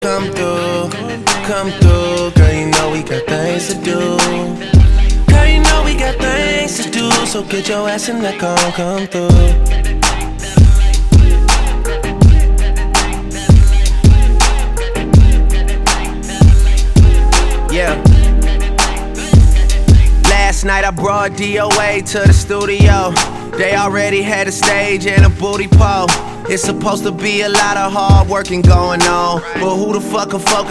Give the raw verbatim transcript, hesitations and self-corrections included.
Come through, come through, girl, you know we got things to do. Girl, you know we got things to do, so get your ass in the car, come through. Yeah. Last night I brought D O A to the studio. They already had a stage and a booty pole. It's supposed to be a lot of hard working going on, but who the fuck can focus